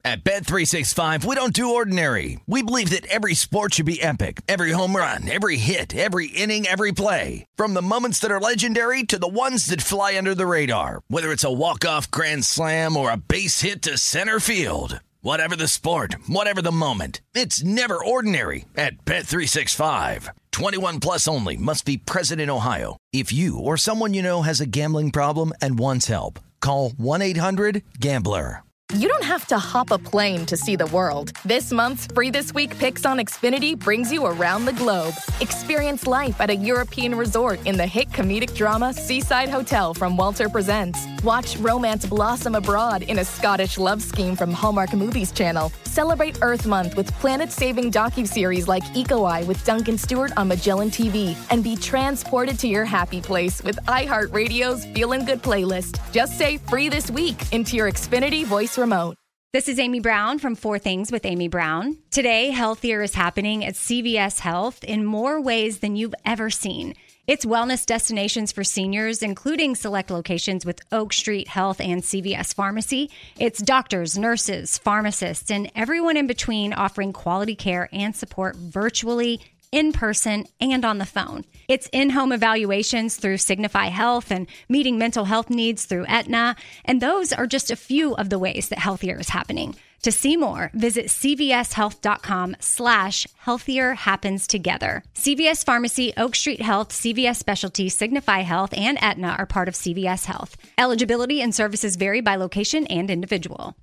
At Bet365, we don't do ordinary. We believe that every sport should be epic. Every home run, every hit, every inning, every play. From the moments that are legendary to the ones that fly under the radar. Whether it's a walk-off grand slam or a base hit to center field. Whatever the sport, whatever the moment. It's never ordinary at Bet365. 21 plus only. Must be present in Ohio. If you or someone you know has a gambling problem and wants help, call 1-800-GAMBLER. You don't have to hop a plane to see the world. This month's Free This Week Picks on Xfinity brings you around the globe. Experience life at a European resort in the hit comedic drama Seaside Hotel from Walter Presents. Watch romance blossom abroad in a Scottish love scheme from Hallmark Movies Channel. Celebrate Earth Month with planet-saving docuseries like Eco Eye with Duncan Stewart on Magellan TV. And be transported to your happy place with iHeartRadio's Feelin' Good playlist. Just say Free This Week into your Xfinity voice remote. This is Amy Brown from 4 Things with Amy Brown. Today, healthier is happening at CVS Health in more ways than you've ever seen. It's wellness destinations for seniors, including select locations with Oak Street Health and CVS Pharmacy. It's doctors, nurses, pharmacists, and everyone in between offering quality care and support virtually, in person, and on the phone. It's in-home evaluations through Signify Health and meeting mental health needs through Aetna. And those are just a few of the ways that healthier is happening. To see more, visit cvshealth.com/healthier happens together. CVS Pharmacy, Oak Street Health, CVS Specialty, Signify Health, and Aetna are part of CVS Health. Eligibility and services vary by location and individual.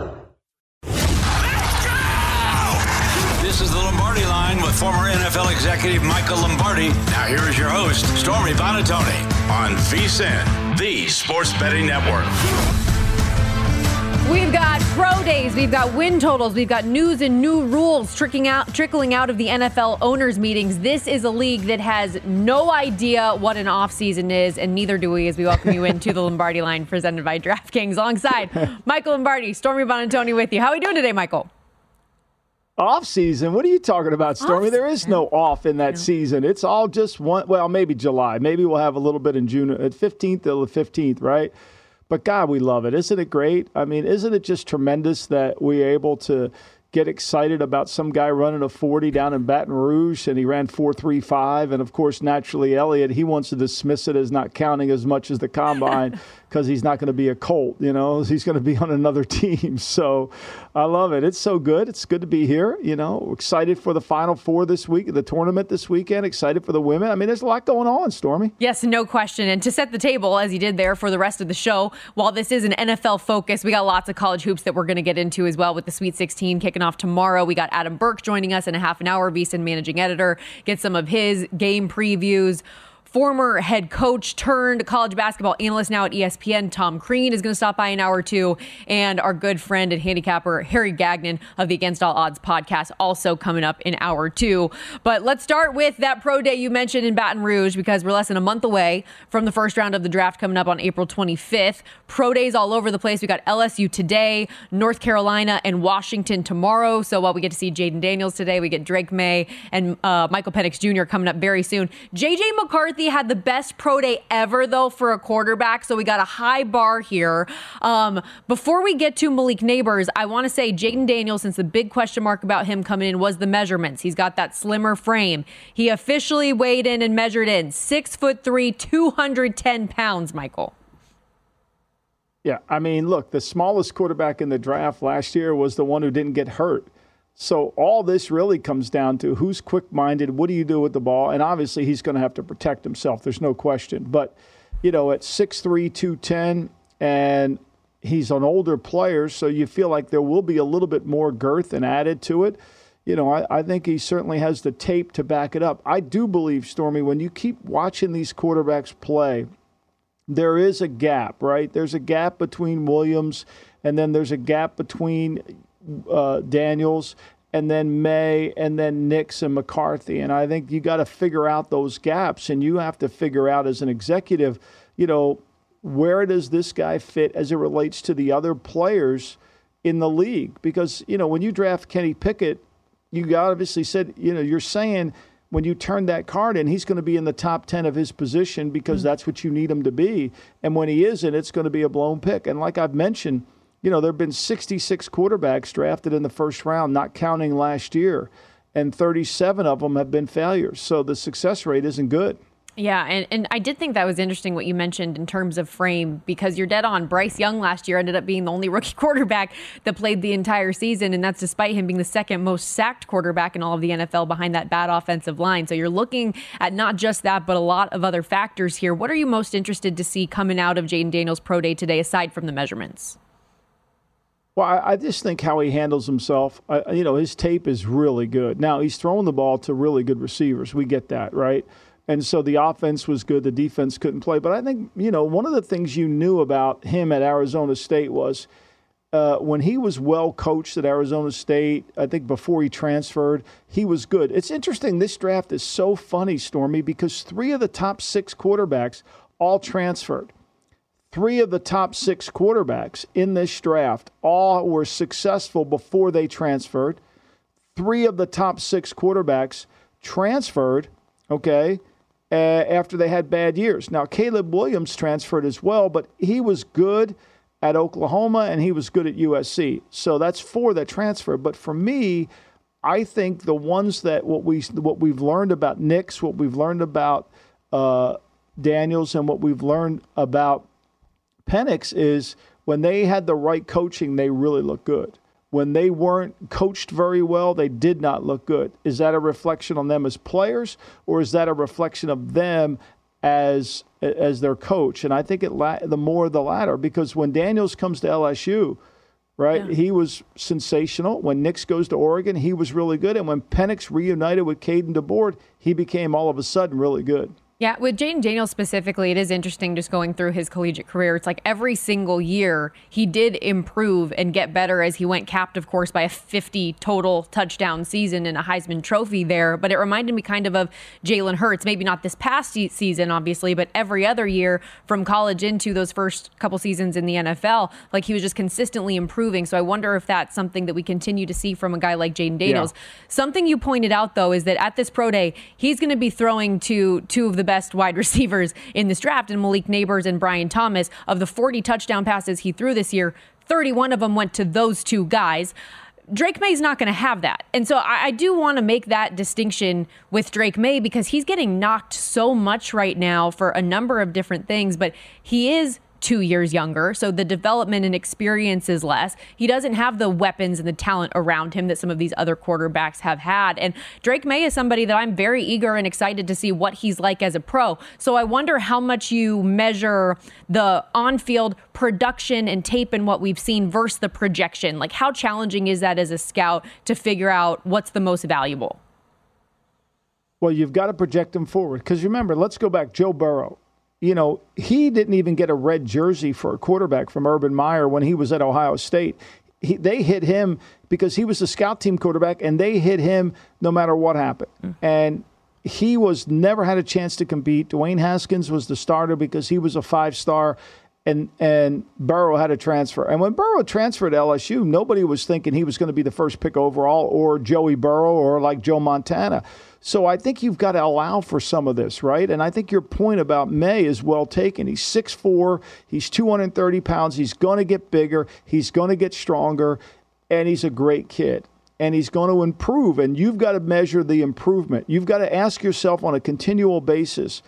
This is the Lombardi Line with former NFL executive Michael Lombardi. Now here is your host, Stormy Buonantony, on VSiN, the Sports Betting Network. We've got pro days, we've got win totals, we've got news and new rules trickling out of the NFL owners' meetings. This is a league that has no idea what an offseason is, and neither do we, as we welcome you into the Lombardi Line presented by DraftKings. Alongside Michael Lombardi, Stormy Buonantony with you. How are we doing today, Michael? Off season? What are you talking about, Stormy? There is no off in that season. It's all just one. Well, maybe July. Maybe we'll have a little bit in June, at 15th till the 15th, right? But God, we love it. Isn't it great? I mean, isn't it just tremendous that we're able to get excited about some guy running a 40 down in Baton Rouge, and he ran 4.35. And, of course, naturally, Elliott, he wants to dismiss it as not counting as much as the combine because he's not going to be a Colt, you know. He's going to be on another team. So I love it. It's so good. It's good to be here, you know. Excited for the Final Four this week, the tournament this weekend. Excited for the women. I mean, there's a lot going on, Stormy. Yes, no question. And to set the table, as he did there for the rest of the show, while this is an NFL focus, we got lots of college hoops that we're going to get into as well with the Sweet 16 kicking off tomorrow. We got Adam Burke joining us in a half an hour, VSiN managing editor, get some of his game previews. Former head coach turned college basketball analyst now at ESPN, Tom Crean, is going to stop by an hour or two. And our good friend and handicapper, Harry Gagnon of the Against All Odds podcast, also coming up in hour two. But let's start with that pro day you mentioned in Baton Rouge, because we're less than a month away from the first round of the draft coming up on April 25th. Pro days all over the place. We got LSU today, North Carolina, and Washington tomorrow. So while we get to see Jaden Daniels today, we get Drake May and Michael Penix Jr. coming up very soon. JJ McCarthy had the best pro day ever, though, for a quarterback, so we got a high bar here. Before we get to Malik Neighbors, I want to say Jaden Daniels, since the big question mark about him coming in was the measurements. He's got that slimmer frame. He officially weighed in and measured in 6'3", 210 pounds, Michael. Yeah, I mean, look, the smallest quarterback in the draft last year was the one who didn't get hurt. So all this really comes down to who's quick-minded, what do you do with the ball? And obviously he's going to have to protect himself. There's no question. But, you know, at 6'3", 210, and he's an older player, so you feel like there will be a little bit more girth and added to it. You know, I think he certainly has the tape to back it up. I do believe, Stormy, when you keep watching these quarterbacks play, there is a gap, right? There's a gap between Williams, and then there's a gap between Daniels, and then May, and then Nix and McCarthy. And I think you got to figure out those gaps, and you have to figure out as an executive, you know, where does this guy fit as it relates to the other players in the league? Because, you know, when you draft Kenny Pickett, you obviously said, you know, you're saying when you turn that card in, he's going to be in the top 10 of his position because that's what you need him to be. And when he isn't, it's going to be a blown pick. And like I've mentioned, there have been 66 quarterbacks drafted in the first round, not counting last year, and 37 of them have been failures. So the success rate isn't good. Yeah, and I did think that was interesting what you mentioned in terms of frame, because you're dead on. Bryce Young last year ended up being the only rookie quarterback that played the entire season, and that's despite him being the second most sacked quarterback in all of the NFL behind that bad offensive line. So you're looking at not just that, but a lot of other factors here. What are you most interested to see coming out of Jayden Daniels' pro day today, aside from the measurements? Well, I just think how he handles himself. His tape is really good. Now, he's throwing the ball to really good receivers. We get that, right? And so the offense was good. The defense couldn't play. But I think, one of the things you knew about him at Arizona State was when he was well coached at Arizona State, I think before he transferred, he was good. It's interesting. This draft is so funny, Stormy, because 3 of the top 6 quarterbacks all transferred. 3 of the top 6 quarterbacks in this draft all were successful before they transferred. 3 of the top 6 quarterbacks transferred, after they had bad years. Now, Caleb Williams transferred as well, but he was good at Oklahoma and he was good at USC. So that's 4 that transferred. But for me, I think the ones that what we've learned about Nix, what we've learned about Daniels, and what we've learned about Penix is when they had the right coaching, they really look good. When they weren't coached very well, they did not look good. Is that a reflection on them as players, or is that a reflection of them as their coach? And I think the more the latter, because when Daniels comes to LSU, right, he was sensational. When Nix goes to Oregon, he was really good. And when Penix reunited with Caden DeBoer, he became all of a sudden really good. Yeah, with Jayden Daniels specifically, it is interesting just going through his collegiate career. It's like every single year he did improve and get better as he went capped, of course, by a 50 total touchdown season and a Heisman Trophy there. But it reminded me kind of Jalen Hurts, maybe not this past season, obviously, but every other year from college into those first couple seasons in the NFL, like he was just consistently improving. So I wonder if that's something that we continue to see from a guy like Jayden Daniels. Yeah. Something you pointed out, though, is that at this pro day, he's going to be throwing to 2 of the best wide receivers in this draft, and Malik Nabers and Brian Thomas. Of the 40 touchdown passes he threw this year, 31 of them went to those 2 guys. Drake May's not going to have that. And so I do want to make that distinction with Drake May, because he's getting knocked so much right now for a number of different things, but he is 2 years younger, so the development and experience is less. He doesn't have the weapons and the talent around him that some of these other quarterbacks have had. And Drake May is somebody that I'm very eager and excited to see what he's like as a pro. So I wonder how much you measure the on-field production and tape and what we've seen versus the projection. Like, how challenging is that as a scout to figure out what's the most valuable? Well, you've got to project him forward. Because remember, let's go back, Joe Burrow. He didn't even get a red jersey for a quarterback from Urban Meyer when he was at Ohio State. They hit him because he was the scout team quarterback, and they hit him no matter what happened. And he never had a chance to compete. Dwayne Haskins was the starter because he was a 5-star, and Burrow had to transfer. And when Burrow transferred to LSU, nobody was thinking he was going to be the first pick overall, or Joey Burrow, or like Joe Montana. So I think you've got to allow for some of this, right? And I think your point about May is well taken. He's 6'4", he's 230 pounds, he's going to get bigger, he's going to get stronger, and he's a great kid. And he's going to improve, and you've got to measure the improvement. You've got to ask yourself on a continual basis,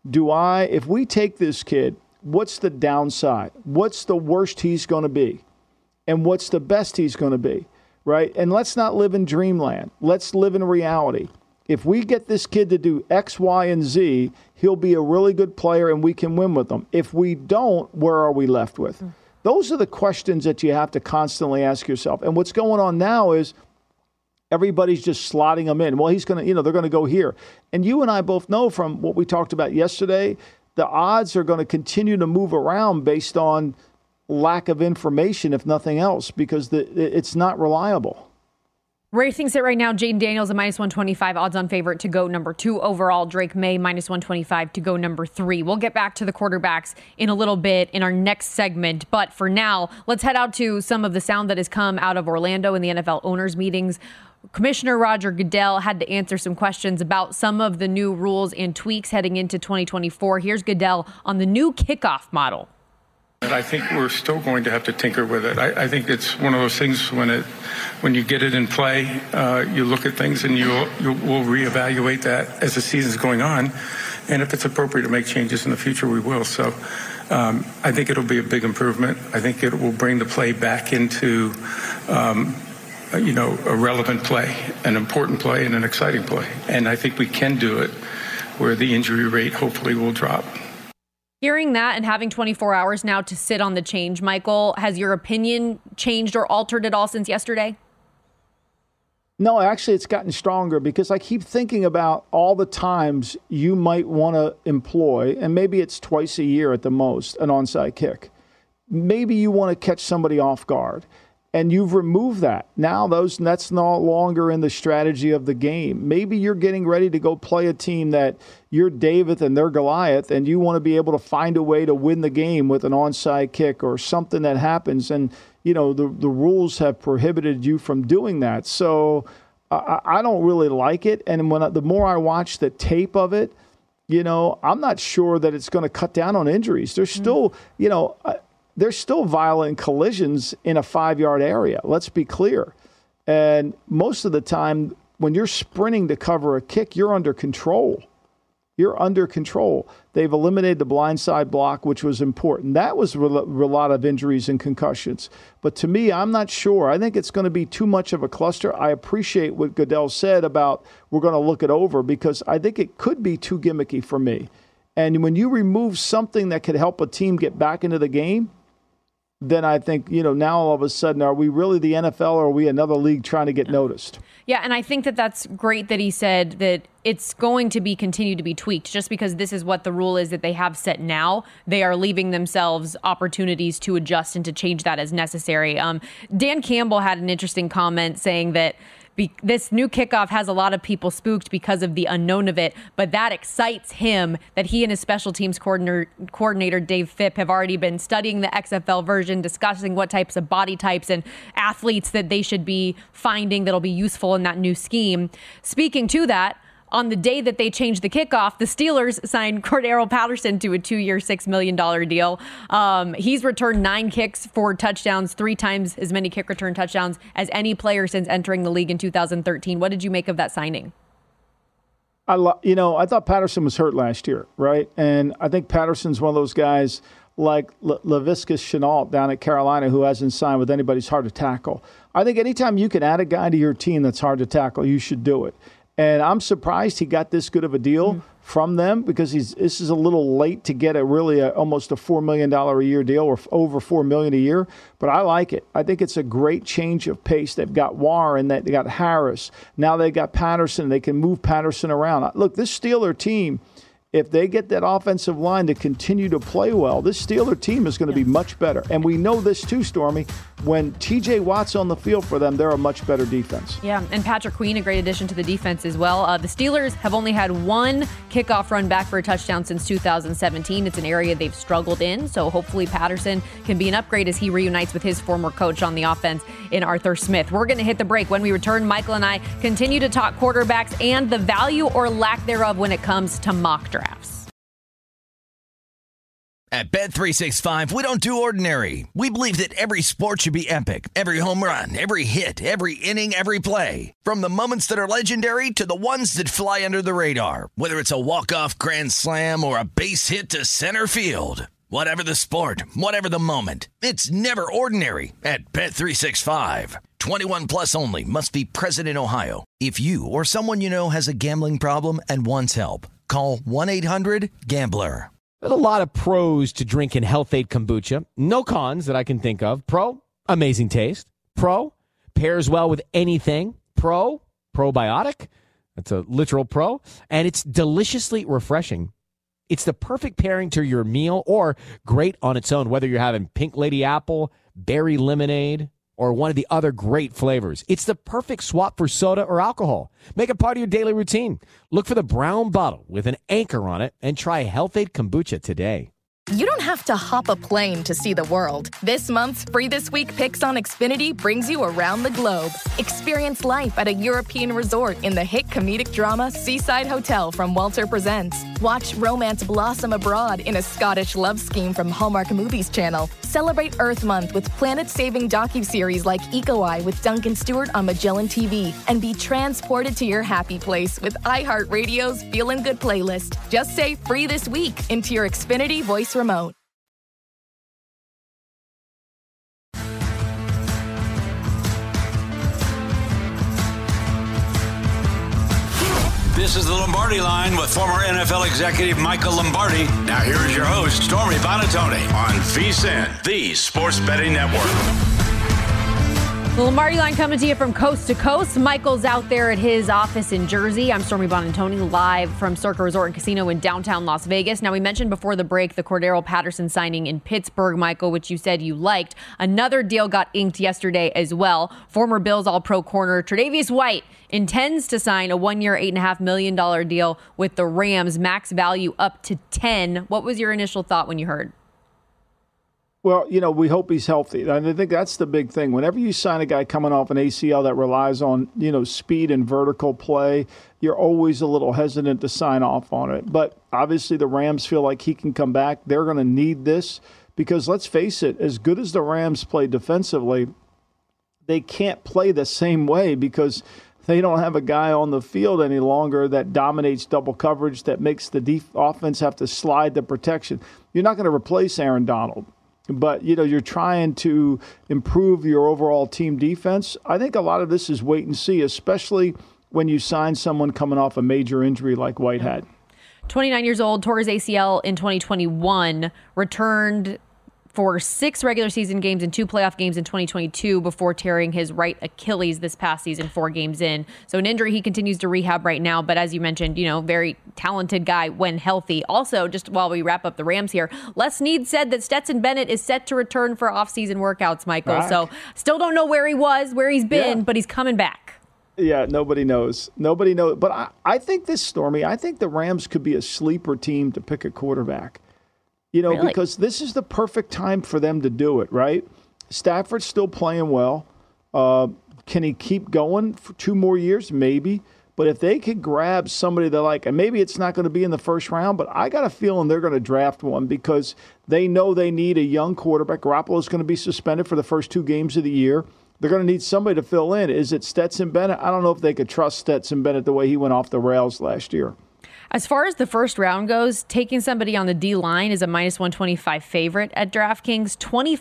if we take this kid, what's the downside? What's the worst he's going to be? And what's the best he's going to be, right? And let's not live in dreamland. Let's live in reality. If we get this kid to do X, Y, and Z, he'll be a really good player and we can win with him. If we don't, where are we left with? Those are the questions that you have to constantly ask yourself. And what's going on now is everybody's just slotting him in. Well, he's going to, they're going to go here. And you and I both know from what we talked about yesterday, the odds are going to continue to move around based on lack of information, if nothing else, because it's not reliable. Where do you think sit right now? Jayden Daniels, a -125 odds-on favorite to go number 2 overall. Drake May, -125 to go number 3. We'll get back to the quarterbacks in a little bit in our next segment. But for now, let's head out to some of the sound that has come out of Orlando in the NFL owners' meetings. Commissioner Roger Goodell had to answer some questions about some of the new rules and tweaks heading into 2024. Here's Goodell on the new kickoff model. I think we're still going to have to tinker with it. I think it's one of those things when you get it in play, you look at things and we'll reevaluate that as the season's going on. And if it's appropriate to make changes in the future, we will. So I think it'll be a big improvement. I think it will bring the play back into, a relevant play, an important play, and an exciting play. And I think we can do it where the injury rate hopefully will drop. Hearing that and having 24 hours now to sit on the change, Michael, has your opinion changed or altered at all since yesterday? No, actually, it's gotten stronger because I keep thinking about all the times you might want to employ, and maybe it's twice a year at the most, an onside kick. Maybe you want to catch somebody off guard, and you've removed that. Now that's no longer in the strategy of the game. Maybe you're getting ready to go play a team that you're David and they're Goliath, and you want to be able to find a way to win the game with an onside kick or something that happens. And, the rules have prohibited you from doing that. So I don't really like it. And the more I watch the tape of it, I'm not sure that it's going to cut down on injuries. There's still, there's still violent collisions in a 5-yard area. Let's be clear. And most of the time, when you're sprinting to cover a kick, you're under control. You're under control. They've eliminated the blindside block, which was important. That was a lot of injuries and concussions. But to me, I'm not sure. I think it's going to be too much of a cluster. I appreciate what Goodell said about we're going to look it over because I think it could be too gimmicky for me. And when you remove something that could help a team get back into the game, then I think, now all of a sudden, are we really the NFL or are we another league trying to get noticed? Yeah, and I think that's great that he said that it's going to continue to be tweaked. Just because this is what the rule is that they have set now, they are leaving themselves opportunities to adjust and to change that as necessary. Dan Campbell had an interesting comment saying that this new kickoff has a lot of people spooked because of the unknown of it, but that excites him that he and his special teams coordinator Dave Phipp have already been studying the XFL version, discussing what types of body types and athletes that they should be finding that'll be useful in that new scheme. Speaking to that, on the day that they changed the kickoff, the Steelers signed Cordero Patterson to a 2-year, $6 million deal. He's returned 9 kicks for touchdowns, 3 times as many kick return touchdowns as any player since entering the league in 2013. What did you make of that signing? I thought Patterson was hurt last year, right? And I think Patterson's one of those guys like Laviska Shenault down at Carolina who hasn't signed with anybody who's hard to tackle. I think anytime you can add a guy to your team that's hard to tackle, you should do it. And I'm surprised he got this good of a deal from them because this is a little late to get almost a $4 million a year deal or over $4 million a year. But I like it. I think it's a great change of pace. They've got Warren, they got Harris. Now they got Patterson. They can move Patterson around. Look, this Steeler team, if they get that offensive line to continue to play well, this Steeler team is going to be much better. And we know this too, Stormy. When TJ Watt's on the field for them, they're a much better defense. Yeah, and Patrick Queen, a great addition to the defense as well. The Steelers have only had 1 kickoff run back for a touchdown since 2017. It's an area they've struggled in, so hopefully Patterson can be an upgrade as he reunites with his former coach on the offense in Arthur Smith. We're going to hit the break. When we return, Michael and I continue to talk quarterbacks and the value or lack thereof when it comes to mock drafts. At Bet365, we don't do ordinary. We believe that every sport should be epic. Every home run, every hit, every inning, every play. From the moments that are legendary to the ones that fly under the radar. Whether it's a walk-off grand slam or a base hit to center field. Whatever the sport, whatever the moment. It's never ordinary at Bet365. 21 plus only. Must be present in Ohio. If you or someone you know has a gambling problem and wants help, call 1-800-GAMBLER. There's a lot of pros to drinking Health-Ade kombucha. No cons that I can think of. Pro, amazing taste. Pro, pairs well with anything. Pro, probiotic. That's a literal pro. And it's deliciously refreshing. It's the perfect pairing to your meal or great on its own, whether you're having pink lady apple, berry lemonade, or one of the other great flavors. It's the perfect swap for soda or alcohol. Make it part of your daily routine. Look for the brown bottle with an anchor on it and try Health-Ade kombucha today. You don't have to hop a plane to see the world. This month's Free This Week Picks on Xfinity brings you around the globe. Experience life at a European resort in the hit comedic drama Seaside Hotel from Walter Presents. Watch romance blossom abroad in a Scottish love scheme from Hallmark Movies Channel. Celebrate Earth Month with planet-saving docuseries like Eco Eye with Duncan Stewart on Magellan TV. And be transported to your happy place with iHeartRadio's Feelin' Good playlist. Just say Free This Week into your Xfinity voice remote. This is the Lombardi Line with former NFL executive Michael Lombardi. Now here is your host, Stormy Buonantony, on VSiN, the Sports Betting Network. The Lombardi Line coming to you from coast to coast. Michael's out there at his office in Jersey. I'm Stormy Buonantony, live from Circa Resort and Casino in downtown Las Vegas. Now, we mentioned before the break the Cordero Patterson signing in Pittsburgh, Michael, which you said you liked. Another deal got inked yesterday as well. Former Bills All-Pro corner Tre'Davious White intends to sign a one-year, $8.5 million deal with the Rams, max value up to 10. What was your initial thought when you heard? Well, we hope he's healthy. And I think that's the big thing. Whenever you sign a guy coming off an ACL that relies on, speed and vertical play, you're always a little hesitant to sign off on it. But obviously the Rams feel like he can come back. They're going to need this because, let's face it, as good as the Rams play defensively, they can't play the same way because they don't have a guy on the field any longer that dominates double coverage, that makes the offense have to slide the protection. You're not going to replace Aaron Donald. But, you're trying to improve your overall team defense. I think a lot of this is wait and see, especially when you sign someone coming off a major injury like White had. 29 years old, tore his ACL in 2021, returned for 6 regular season games and 2 playoff games in 2022 before tearing his right Achilles this past season, 4 games in. So an injury he continues to rehab right now. But as you mentioned, very talented guy when healthy. Also, just while we wrap up the Rams here, Les Snead said that Stetson Bennett is set to return for off-season workouts, Michael. Back. So still don't know where he's been, but he's coming back. Yeah, nobody knows. Nobody knows. But I think I think the Rams could be a sleeper team to pick a quarterback. Really? Because this is the perfect time for them to do it, right? Stafford's still playing well. Can he keep going for 2 more years? Maybe. But if they could grab somebody they like, and maybe it's not going to be in the first round, but I got a feeling they're going to draft one because they know they need a young quarterback. Garoppolo's going to be suspended for the first 2 games of the year. They're going to need somebody to fill in. Is it Stetson Bennett? I don't know if they could trust Stetson Bennett the way he went off the rails last year. As far as the first round goes, taking somebody on the D-line is a minus 125 favorite at DraftKings,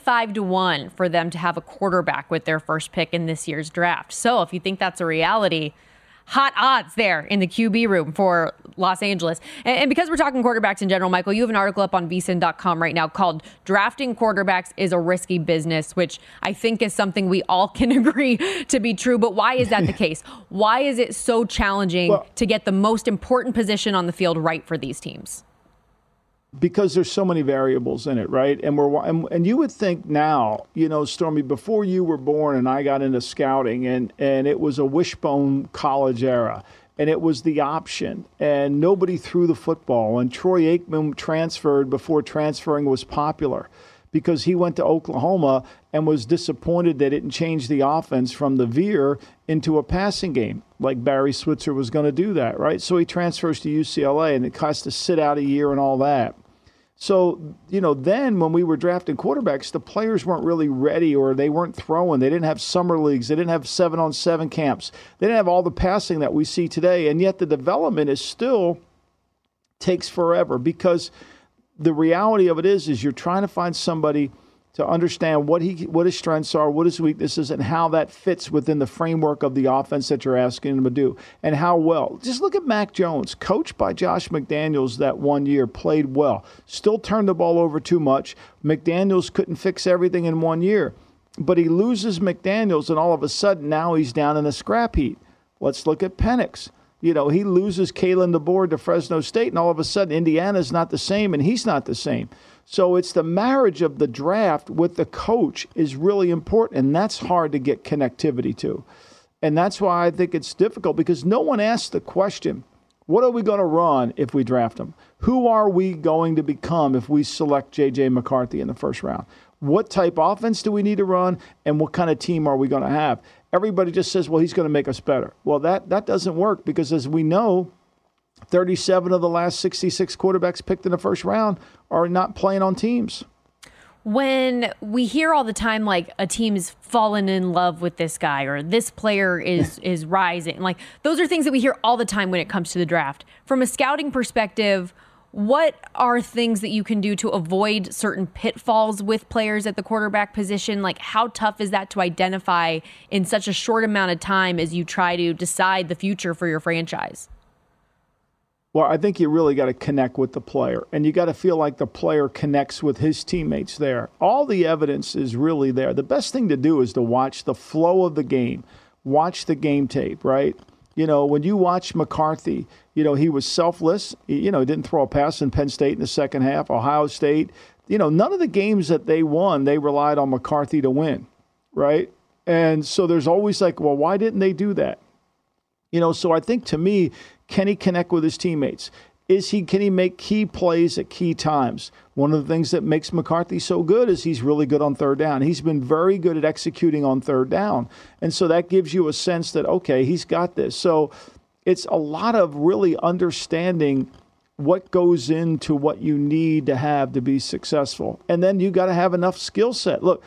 25-1 for them to have a quarterback with their first pick in this year's draft. So if you think that's a reality, hot odds there in the QB room for Los Angeles. And because we're talking quarterbacks in general, Michael, you have an article up on vsin.com right now called Drafting Quarterbacks is a Risky Business, which I think is something we all can agree to be true. But why is that the case? Why is it so challenging to get the most important position on the field right for these teams? Because there's so many variables in it, right? And you would think now, Stormy, before you were born and I got into scouting, and it was a wishbone college era, and it was the option, and nobody threw the football, and Troy Aikman transferred before transferring was popular because he went to Oklahoma and was disappointed they didn't change the offense from the veer into a passing game, like Barry Switzer was going to do that, right? So he transfers to UCLA, and it has to sit out a year and all that. So, then when we were drafting quarterbacks, the players weren't really ready, or they weren't throwing. They didn't have summer leagues. They didn't have 7-on-7 camps. They didn't have all the passing that we see today. And yet the development is still takes forever because the reality of it is you're trying to find somebody to understand what his strengths are, what his weaknesses, and how that fits within the framework of the offense that you're asking him to do, and how well. Just look at Mac Jones, coached by Josh McDaniels that 1 year, played well, still turned the ball over too much. McDaniels couldn't fix everything in 1 year, but he loses McDaniels, and all of a sudden now he's down in the scrap heap. Let's look at Penix. He loses Kalen DeBoer to Fresno State, and all of a sudden Indiana's not the same, and he's not the same. So it's the marriage of the draft with the coach is really important, and that's hard to get connectivity to. And that's why I think it's difficult, because no one asked the question, What are we going to run if we draft him? Who are we going to become if we select J.J. McCarthy in the first round? What type of offense do we need to run, and what kind of team are we going to have? Everybody just says, well, he's going to make us better. Well, that doesn't work because, as we know, 37 of the last 66 quarterbacks picked in the first round are not playing on teams. When we hear all the time, like, a team's fallen in love with this guy or this player is rising, like, those are things that we hear all the time when it comes to the draft. From a scouting perspective, what are things that you can do to avoid certain pitfalls with players at the quarterback position? Like, how tough is that to identify in such a short amount of time as you try to decide the future for your franchise? Well, I think you really got to connect with the player, and you got to feel like the player connects with his teammates there. All the evidence is really there. The best thing to do is to watch the flow of the game, watch the game tape, right? You know, when you watch McCarthy, you know, he was selfless. He didn't throw a pass in Penn State in the second half. Ohio State, none of the games that they won, they relied on McCarthy to win, right? And so there's always like, well, why didn't they do that? So I think, to me, can he connect with his teammates? Can he make key plays at key times? One of the things that makes McCarthy so good is he's really good on third down. He's been very good at executing on third down. And so that gives you a sense that, okay, he's got this. So it's a lot of really understanding what goes into what you need to have to be successful. And then you got to have enough skill set. Look,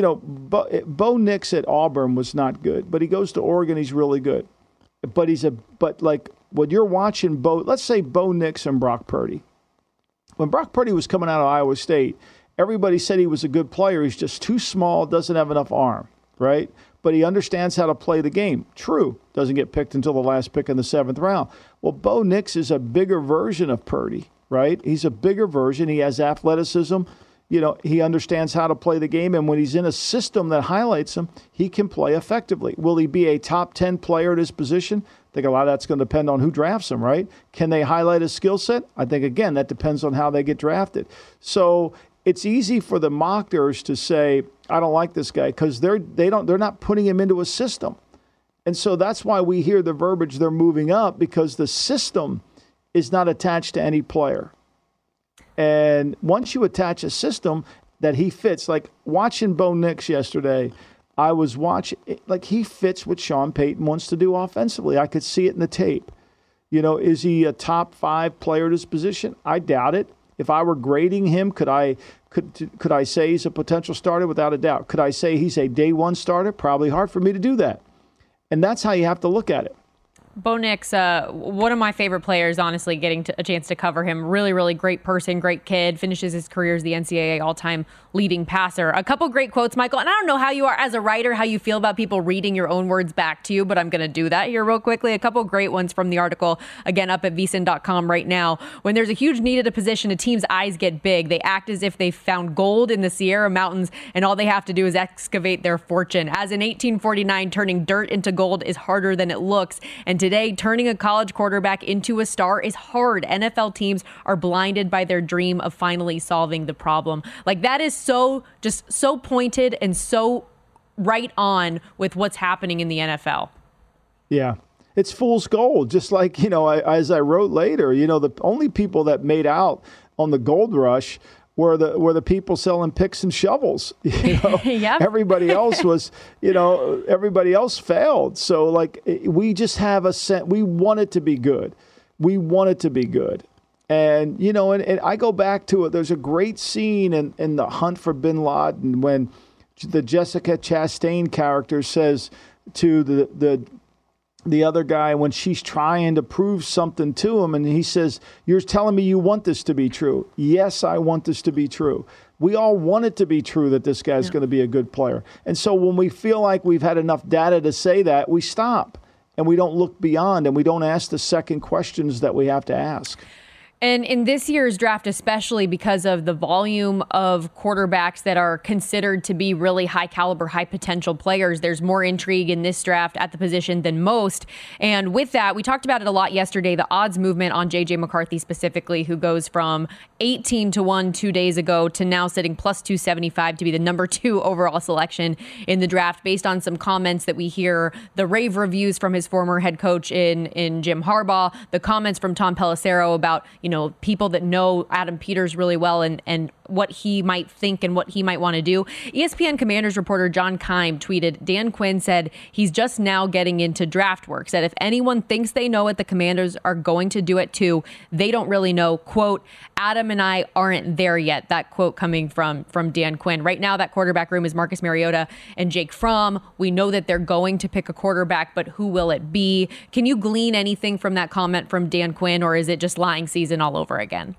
Bo Nix at Auburn was not good, but he goes to Oregon, he's really good. But when you're watching let's say Bo Nix and Brock Purdy. When Brock Purdy was coming out of Iowa State, everybody said he was a good player. He's just too small, doesn't have enough arm, right? But he understands how to play the game. True, doesn't get picked until the last pick in the 7th round. Well, Bo Nix is a bigger version of Purdy, right? He's a bigger version. He has athleticism. He understands how to play the game, and when he's in a system that highlights him, he can play effectively. Will he be a top 10 player at his position? I think a lot of that's going to depend on who drafts him, right? Can they highlight his skill set? I think, again, that depends on how they get drafted. So it's easy for the mockers to say, I don't like this guy, because they're not putting him into a system. And so that's why we hear the verbiage, they're moving up, because the system is not attached to any player. And once you attach a system that he fits, like watching Bo Nix yesterday, I was watching, like, he fits what Sean Payton wants to do offensively. I could see it in the tape. Is he a top 5 player at his position? I doubt it. If I were grading him, could I say he's a potential starter? Without a doubt. Could I say he's a day one starter? Probably hard for me to do that. And that's how you have to look at it. Bo Nix, one of my favorite players, honestly, getting a chance to cover him. Really, really great person, great kid. Finishes his career as the NCAA all-time leading passer. A couple great quotes, Michael. And I don't know how you are as a writer, how you feel about people reading your own words back to you, but I'm going to do that here real quickly. A couple great ones from the article, again, up at vsin.com right now. When there's a huge need at a position, a team's eyes get big. They act as if they found gold in the Sierra Mountains, and all they have to do is excavate their fortune. As in 1849, turning dirt into gold is harder than it looks. And today, turning a college quarterback into a star is hard. NFL teams are blinded by their dream of finally solving the problem. Like, that is so pointed and so right on with what's happening in the NFL. Yeah. It's fool's gold. Just like, as I wrote later, the only people that made out on the gold rush were the people selling picks and shovels. Yep. Everybody else was, everybody else failed. So we just have a sense. We want it to be good. We want it to be good. And, and I go back to it. There's a great scene in The Hunt for Bin Laden when the Jessica Chastain character says to the other guy when she's trying to prove something to him, and he says, "You're telling me you want this to be true?" "Yes, I want this to be true." We all want it to be true that this guy's going to be a good player. And so when we feel like we've had enough data to say that, we stop and we don't look beyond and we don't ask the second questions that we have to ask. And in this year's draft, especially because of the volume of quarterbacks that are considered to be really high caliber, high potential players, there's more intrigue in this draft at the position than most. And with that, we talked about it a lot yesterday, the odds movement on J.J. McCarthy specifically, who goes from 18-1 2 days ago to now sitting plus 275 to be the number 2 overall selection in the draft, based on some comments that we hear, the rave reviews from his former head coach in Jim Harbaugh, the comments from Tom Pelissero about, people that know Adam Peters really well and what he might think and what he might want to do. ESPN Commanders reporter John Keim tweeted, Dan Quinn said he's just now getting into draft work, said if anyone thinks they know it, the Commanders are going to do it too. They don't really know. Quote, Adam and I aren't there yet. That quote coming from Dan Quinn. Right now, that quarterback room is Marcus Mariota and Jake Fromm. We know that they're going to pick a quarterback, but who will it be? Can you glean anything from that comment from Dan Quinn, or is it just lying season all over again?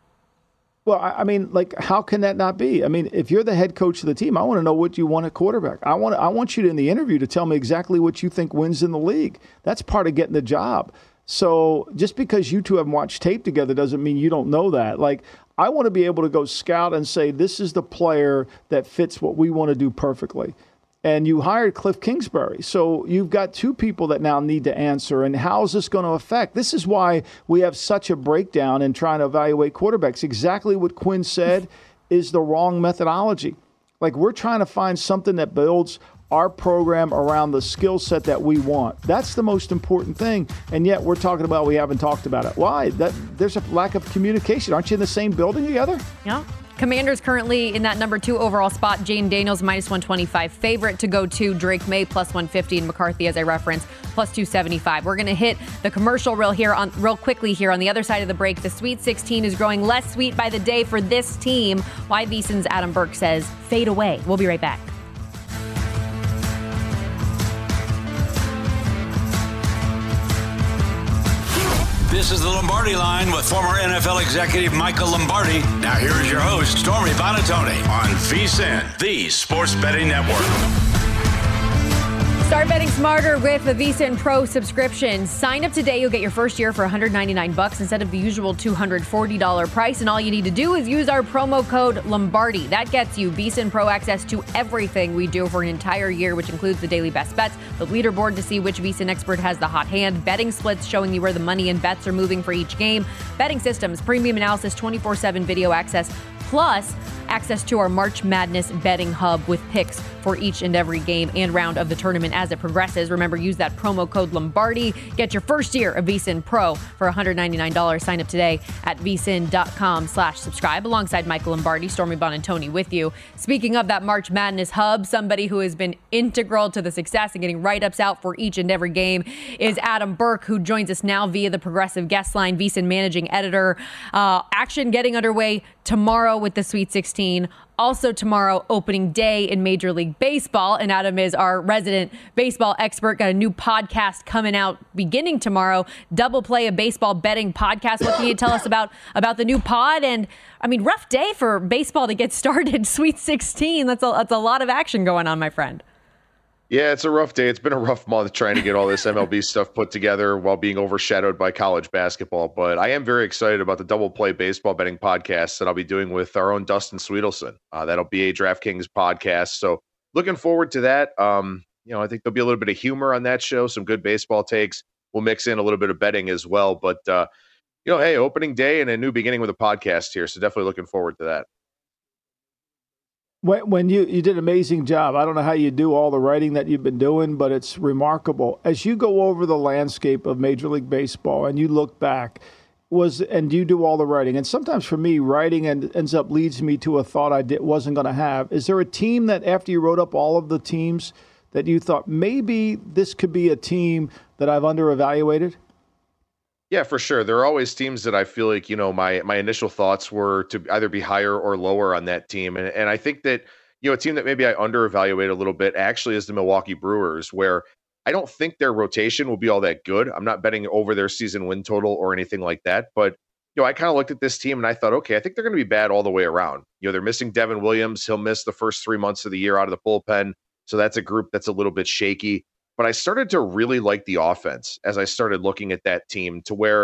Well, I mean, how can that not be? I mean, if you're the head coach of the team, I want to know what you want at quarterback. I want you to, in the interview, to tell me exactly what you think wins in the league. That's part of getting the job. So just because you two haven't watched tape together doesn't mean you don't know that. I want to be able to go scout and say, this is the player that fits what we want to do perfectly. And you hired Cliff Kingsbury. So you've got two people that now need to answer. And how is this going to affect? This is why we have such a breakdown in trying to evaluate quarterbacks. Exactly what Quinn said is the wrong methodology. We're trying to find something that builds our program around the skill set that we want. That's the most important thing. And yet we're talking about we haven't talked about it. Why? There's a lack of communication. Aren't you in the same building together? Yeah. Commanders currently in that number 2 overall spot. Jane Daniels minus 125 favorite to go to. Drake May plus 150 and McCarthy, as I referenced, plus 275. We're going to hit the commercial real quickly here on the other side of the break. The Sweet 16 is growing less sweet by the day for this team. Why VSiN's Adam Burke says fade away. We'll be right back. This is the Lombardi Line with former NFL executive Michael Lombardi. Now here is your host, Stormy Buonantony, on VSiN, the Sports Betting Network. Start betting smarter with the VSiN Pro subscription. Sign up today. You'll get your first year for $199 instead of the usual $240 price. And all you need to do is use our promo code Lombardi. That gets you VSiN Pro access to everything we do for an entire year, which includes the daily best bets, the leaderboard to see which VSiN expert has the hot hand, betting splits showing you where the money and bets are moving for each game, betting systems, premium analysis, 24/7 video access, plus access to our March Madness betting hub with picks for each and every game and round of the tournament as it progresses. Remember, use that promo code Lombardi. Get your first year of VSiN Pro for $199. Sign up today at vsin.com/subscribe. Alongside Michael Lombardi, Stormy Buonantony with you. Speaking of that March Madness hub, somebody who has been integral to the success and getting write-ups out for each and every game is Adam Burke, who joins us now via the Progressive Guest Line, VSiN managing editor. Action getting underway tomorrow with the Sweet 16. Also tomorrow, opening day in Major League Baseball. And Adam is our resident baseball expert. Got a new podcast coming out beginning tomorrow. Double Play, a baseball betting podcast. What can you tell us about the new pod? And I mean, rough day for baseball to get started. Sweet 16. That's a lot of action going on, my friend. Yeah, it's a rough day. It's been a rough month trying to get all this MLB stuff put together while being overshadowed by college basketball. But I am very excited about the Double Play baseball betting podcast that I'll be doing with our own Dustin Sweetelson. That'll be a DraftKings podcast. So looking forward to that. I think there'll be a little bit of humor on that show, some good baseball takes. We'll mix in a little bit of betting as well. But, hey, opening day and a new beginning with a podcast here. So definitely looking forward to that. When you did an amazing job. I don't know how you do all the writing that you've been doing, but it's remarkable. As you go over the landscape of Major League Baseball and you look back, and you do all the writing, and sometimes for me, writing ends up leads me to a thought I wasn't going to have. Is there a team that after you wrote up all of the teams that you thought maybe this could be a team that I've under-evaluated? Yeah, for sure. There are always teams that I feel like, my initial thoughts were to either be higher or lower on that team. And I think that, a team that maybe I under-evaluate a little bit actually is the Milwaukee Brewers, where I don't think their rotation will be all that good. I'm not betting over their season win total or anything like that. But, I kind of looked at this team and I thought, okay, I think they're going to be bad all the way around. They're missing Devin Williams. He'll miss the first 3 months of the year out of the bullpen. So that's a group that's a little bit shaky. But I started to really like the offense as I started looking at that team, to where,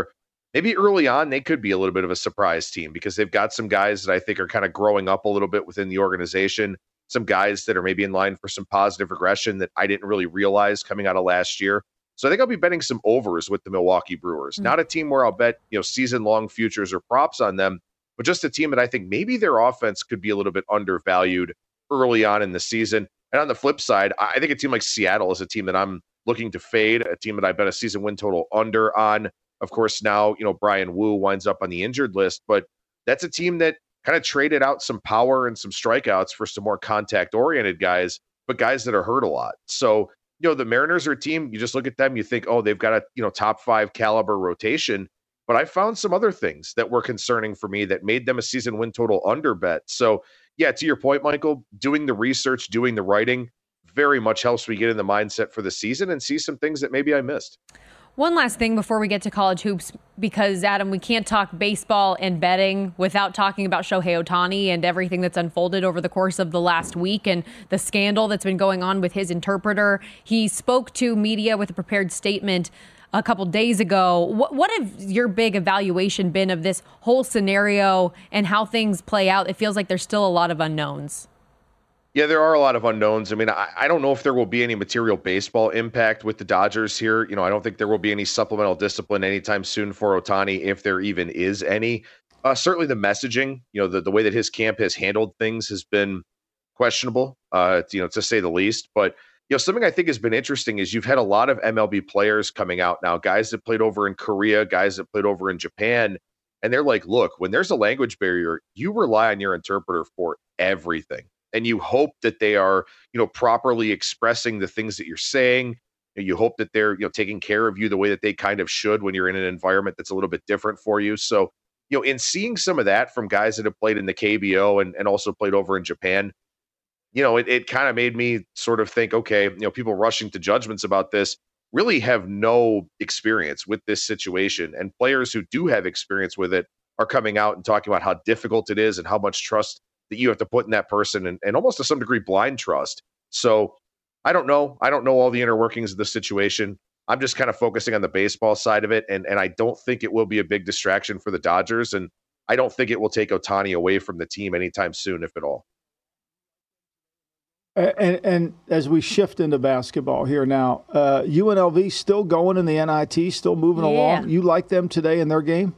maybe early on they could be a little bit of a surprise team because they've got some guys that I think are kind of growing up a little bit within the organization, some guys that are maybe in line for some positive regression that I didn't really realize coming out of last year. So I think I'll be betting some overs with the Milwaukee Brewers. Not a team where I'll bet, season-long futures or props on them, but just a team that I think maybe their offense could be a little bit undervalued early on in the season. And on the flip side, I think a team like Seattle is a team that I'm looking to fade, a team that I bet a season win total under on. Of course, now, Brian Wu winds up on the injured list, but that's a team that kind of traded out some power and some strikeouts for some more contact-oriented guys, but guys that are hurt a lot. So, the Mariners are a team, you just look at them, you think, oh, they've got a, top 5 caliber rotation, but I found some other things that were concerning for me that made them a season win total under bet. So, yeah, to your point, Michael, doing the research, doing the writing very much helps me get in the mindset for the season and see some things that maybe I missed. One last thing before we get to college hoops, because, Adam, we can't talk baseball and betting without talking about Shohei Ohtani and everything that's unfolded over the course of the last week and the scandal that's been going on with his interpreter. He spoke to media with a prepared statement a couple days ago. What have your big evaluation been of this whole scenario and how things play out? It feels like there's still a lot of unknowns. Yeah, there are a lot of unknowns. I mean, I don't know if there will be any material baseball impact with the Dodgers here. I don't think there will be any supplemental discipline anytime soon for Ohtani, if there even is any. Certainly the messaging, the way that his camp has handled things has been questionable, to say the least. But, something I think has been interesting is you've had a lot of MLB players coming out now, guys that played over in Korea, guys that played over in Japan. And they're like, look, when there's a language barrier, you rely on your interpreter for everything. And you hope that they are, properly expressing the things that you're saying. You hope that they're, taking care of you the way that they kind of should when you're in an environment that's a little bit different for you. So, in seeing some of that from guys that have played in the KBO and also played over in Japan, it kind of made me sort of think, okay, people rushing to judgments about this really have no experience with this situation. And players who do have experience with it are coming out and talking about how difficult it is and how much trust that you have to put in that person and almost to some degree blind trust. So I don't know. I don't know all the inner workings of the situation. I'm just kind of focusing on the baseball side of it. And I don't think it will be a big distraction for the Dodgers. And I don't think it will take Ohtani away from the team anytime soon, if at all. And as we shift into basketball here now, UNLV still going in the NIT, still moving along. You like them today in their game?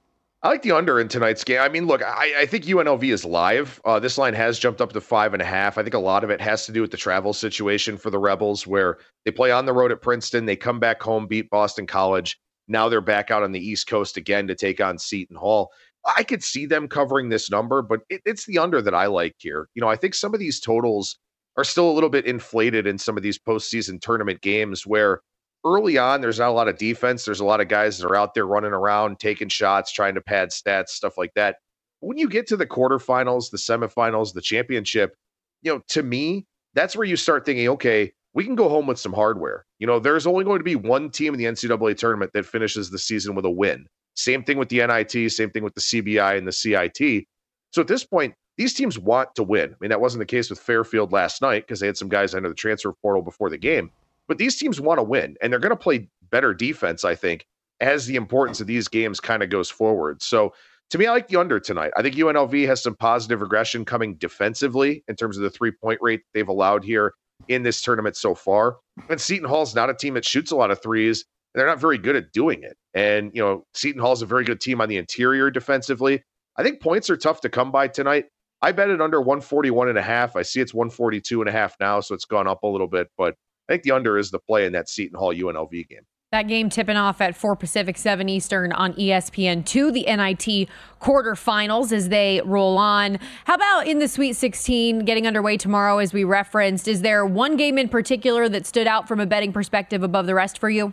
I like the under in tonight's game. I mean, look, I think UNLV is live. This line has jumped up to 5.5. I think a lot of it has to do with the travel situation for the Rebels, where they play on the road at Princeton. They come back home, beat Boston College. Now they're back out on the East Coast again to take on Seton Hall. I could see them covering this number, but it's the under that I like here. I think some of these totals are still a little bit inflated in some of these postseason tournament games where early on, there's not a lot of defense. There's a lot of guys that are out there running around, taking shots, trying to pad stats, stuff like that. When you get to the quarterfinals, the semifinals, the championship, to me, that's where you start thinking, okay, we can go home with some hardware. There's only going to be one team in the NCAA tournament that finishes the season with a win. Same thing with the NIT, same thing with the CBI and the CIT. So at this point, these teams want to win. I mean, that wasn't the case with Fairfield last night because they had some guys under the transfer portal before the game. But these teams want to win, and they're going to play better defense, I think, as the importance of these games kind of goes forward. So, to me, I like the under tonight. I think UNLV has some positive regression coming defensively in terms of the three-point rate they've allowed here in this tournament so far. And Seton Hall's not a team that shoots a lot of threes, and they're not very good at doing it. And, Seton Hall's a very good team on the interior defensively. I think points are tough to come by tonight. I bet it under 141.5. I see it's 142.5 now, so it's gone up a little bit, but I think the under is the play in that Seton Hall UNLV game. That game tipping off at 4 Pacific, 7 Eastern on ESPN2, the NIT quarterfinals as they roll on. How about in the Sweet 16 getting underway tomorrow as we referenced? Is there one game in particular that stood out from a betting perspective above the rest for you?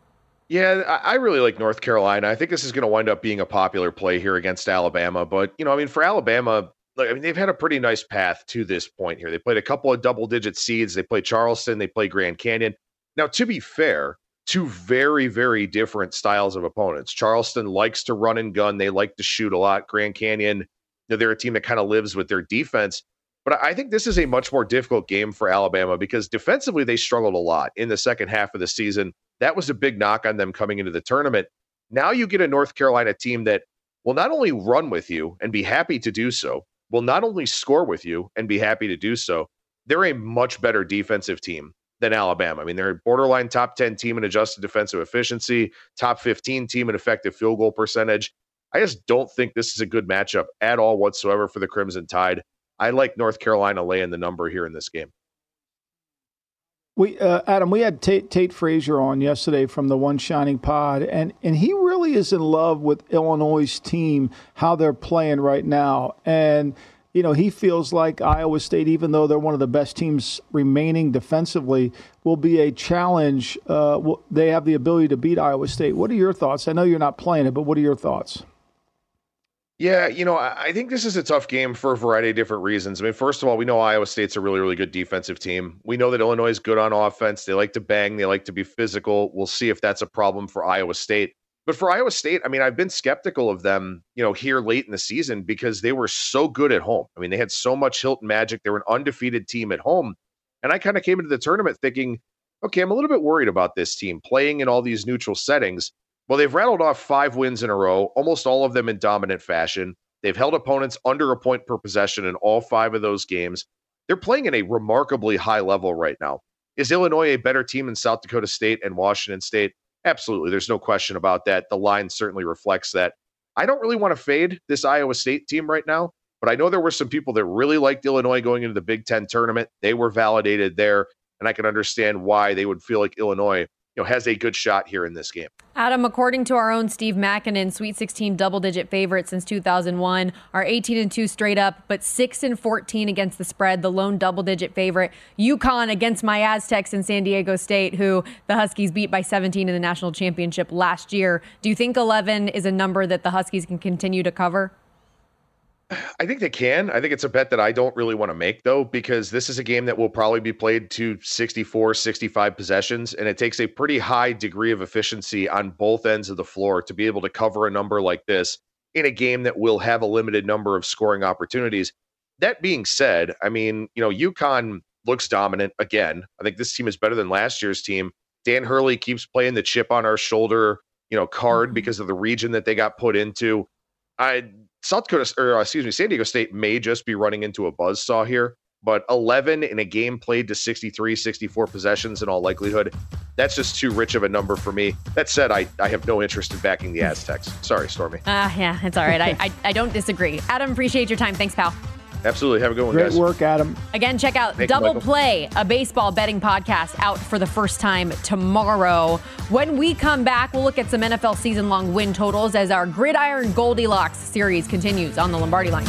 Yeah, I really like North Carolina. I think this is going to wind up being a popular play here against Alabama. But, for Alabama, they've had a pretty nice path to this point here. They played a couple of double-digit seeds. They played Charleston. They played Grand Canyon. Now, to be fair, two very, very different styles of opponents. Charleston likes to run and gun. They like to shoot a lot. Grand Canyon, they're a team that kind of lives with their defense. But I think this is a much more difficult game for Alabama because defensively they struggled a lot in the second half of the season. That was a big knock on them coming into the tournament. Now you get a North Carolina team that will not only run with you and be happy to do so, will not only score with you and be happy to do so, they're a much better defensive team than Alabama. I mean, they're a borderline top 10 team in adjusted defensive efficiency, top 15 team in effective field goal percentage. I just don't think this is a good matchup at all whatsoever for the Crimson Tide. I like North Carolina laying the number here in this game. Adam, we had Tate Frazier on yesterday from the One Shining Pod, and he really is in love with Illinois' team, how they're playing right now. And, you know, he feels like Iowa State, even though they're one of the best teams remaining defensively, will be a challenge. They have the ability to beat Iowa State. What are your thoughts? I know you're not playing it, but what are your thoughts? Yeah, you know, I think this is a tough game for a variety of different reasons. I mean, first of all, we know Iowa State's a really, really good defensive team. We know that Illinois is good on offense. They like to bang. They like to be physical. We'll see if that's a problem for Iowa State. But for Iowa State, I mean, I've been skeptical of them, you know, here late in the season because they were so good at home. I mean, they had so much Hilton magic. They were an undefeated team at home. And I kind of came into the tournament thinking, okay, I'm a little bit worried about this team playing in all these neutral settings. Well, they've rattled off 5 wins in a row, almost all of them in dominant fashion. They've held opponents under a point per possession in all 5 of those games. They're playing at a remarkably high level right now. Is Illinois a better team than South Dakota State and Washington State? Absolutely. There's no question about that. The line certainly reflects that. I don't really want to fade this Iowa State team right now, but I know there were some people that really liked Illinois going into the Big Ten tournament. They were validated there, and I can understand why they would feel like Illinois, you know, has a good shot here in this game. Adam, according to our own Steve Makinen, Sweet 16 double-digit favorite since 2001, are 18-2 straight up, but 6-14 against the spread, the lone double-digit favorite. UConn against my Aztecs in San Diego State, who the Huskies beat by 17 in the national championship last year. Do you think 11 is a number that the Huskies can continue to cover? I think they can. I think it's a bet that I don't really want to make, though, because this is a game that will probably be played to 64, 65 possessions, and it takes a pretty high degree of efficiency on both ends of the floor to be able to cover a number like this in a game that will have a limited number of scoring opportunities. That being said, I mean, you know, UConn looks dominant again. I think this team is better than last year's team. Dan Hurley keeps playing the chip on our shoulder, you know, card because of the region that they got put into. San Diego State may just be running into a buzzsaw here, but 11 in a game played to 63, 64 possessions in all likelihood, that's just too rich of a number for me. That said, I have no interest in backing the Aztecs. Sorry, Stormy. Yeah, it's all right. I don't disagree. Adam, appreciate your time. Thanks, pal. Absolutely. Have a good one, Great guys. work, Adam. Again, check out Double Play, a baseball betting podcast, out for the first time tomorrow. When we come back, we'll look at some NFL season-long win totals as our Gridiron Goldilocks series continues on the Lombardi Line.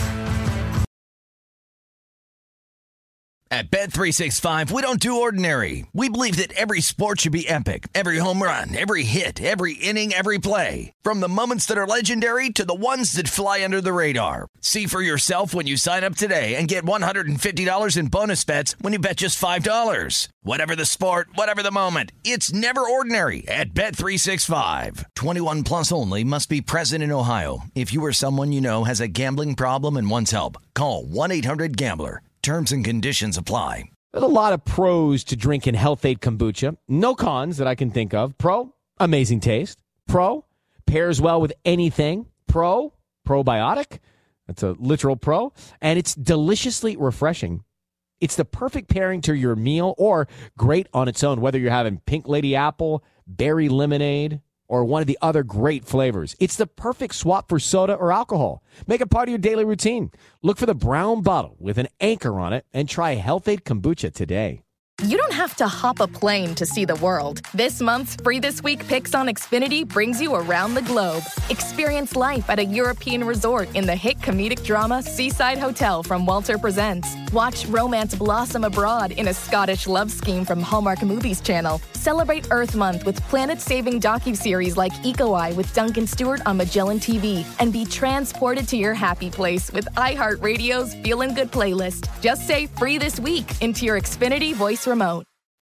At Bet365, we don't do ordinary. We believe that every sport should be epic. Every home run, every hit, every inning, every play. From the moments that are legendary to the ones that fly under the radar. See for yourself when you sign up today and get $150 in bonus bets when you bet just $5. Whatever the sport, whatever the moment, it's never ordinary at Bet365. 21 plus only. Must be present in Ohio. If you or someone you know has a gambling problem and wants help, call 1-800-GAMBLER. Terms and conditions apply. There's a lot of pros to drinking Health-Ade kombucha. No cons that I can think of. Pro, amazing taste. Pro, pairs well with anything. Pro, probiotic. That's a literal pro. And it's deliciously refreshing. It's the perfect pairing to your meal or great on its own, whether you're having pink lady apple, berry lemonade, or one of the other great flavors. It's the perfect swap for soda or alcohol. Make it part of your daily routine. Look for the brown bottle with an anchor on it and try Health-Ade kombucha today. You don't have to hop a plane to see the world. This month's Free This Week Picks on Xfinity brings you around the globe. Experience life at a European resort in the hit comedic drama Seaside Hotel from Walter Presents. Watch romance blossom abroad in a Scottish love scheme from Hallmark Movies Channel. Celebrate Earth Month with planet-saving docuseries like Eco Eye with Duncan Stewart on Magellan TV. And be transported to your happy place with iHeartRadio's Feelin' Good playlist. Just say Free This Week into your Xfinity voice remote.